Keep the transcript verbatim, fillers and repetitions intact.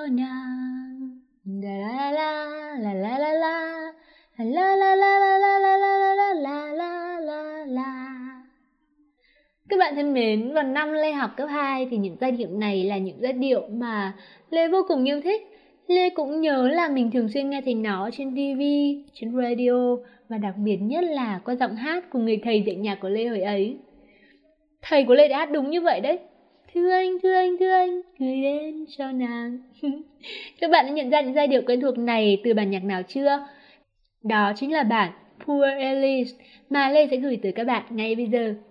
nàng. La la la la la la la la la la la la la la la la la la. Các bạn thân mến, vào năm Lê học cấp hai thì những giai điệu này là những giai điệu mà Lê vô cùng yêu thích. Lê cũng nhớ là mình thường xuyên nghe thấy nó trên ti vi, trên radio và đặc biệt nhất là qua giọng hát của người thầy dạy nhạc của Lê hồi ấy. Thầy của Lê đã hát đúng như vậy đấy. Thưa anh, thưa anh, thưa anh, gửi đến cho nàng. Các bạn đã nhận ra những giai điệu quen thuộc này từ bản nhạc nào chưa? Đó chính là bản Poor Elise mà Lê sẽ gửi tới các bạn ngay bây giờ.